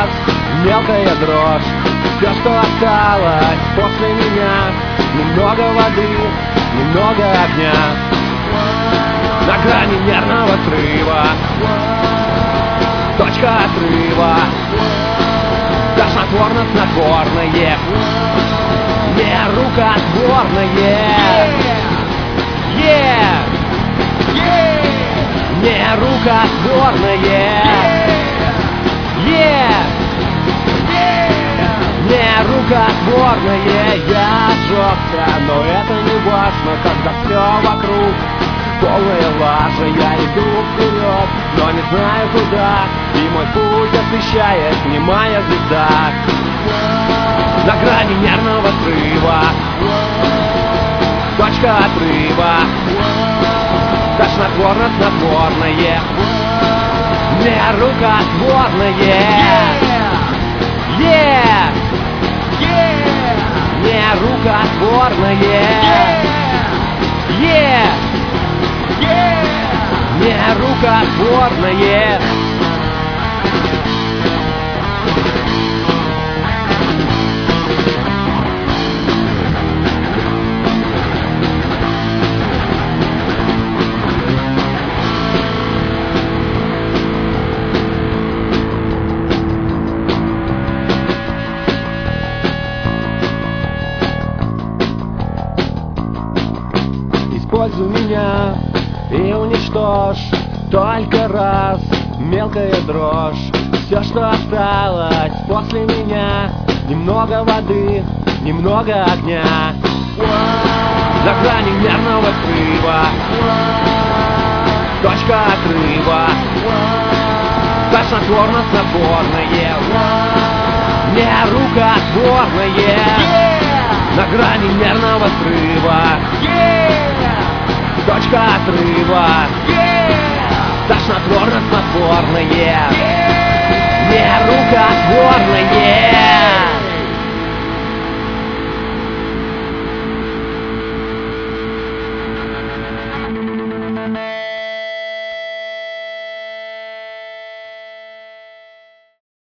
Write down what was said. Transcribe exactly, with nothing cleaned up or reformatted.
раз мелкая дрожь. Все, что осталось после меня, немного воды, немного огня. На грани нервного срыва, точка отрыва, тошнотворно-снотворное, не рукотворное, yeah! Не рукотворное, yeah! Не рукотворное. Я сжёгся, но это не важно, когда все вокруг полная лажа. Я иду вперед, но не знаю куда, и мой путь освещает немая звезда. На грани нервного срыва, точка отрыва, тошнотворно-снотворное, не рукотворное, yeah! Не рукотворное, yeah! Не рукотворное. Используй меня и уничтожь только раз мелкая дрожь. Все, что осталось после меня, немного воды, немного огня. На грани нервного срыва, точка отрыва, тошнотворно-снотворное, не рукотворное. На грани нервного срыва, точка отрыва, тошнотворно-снотворное, не рукотворное.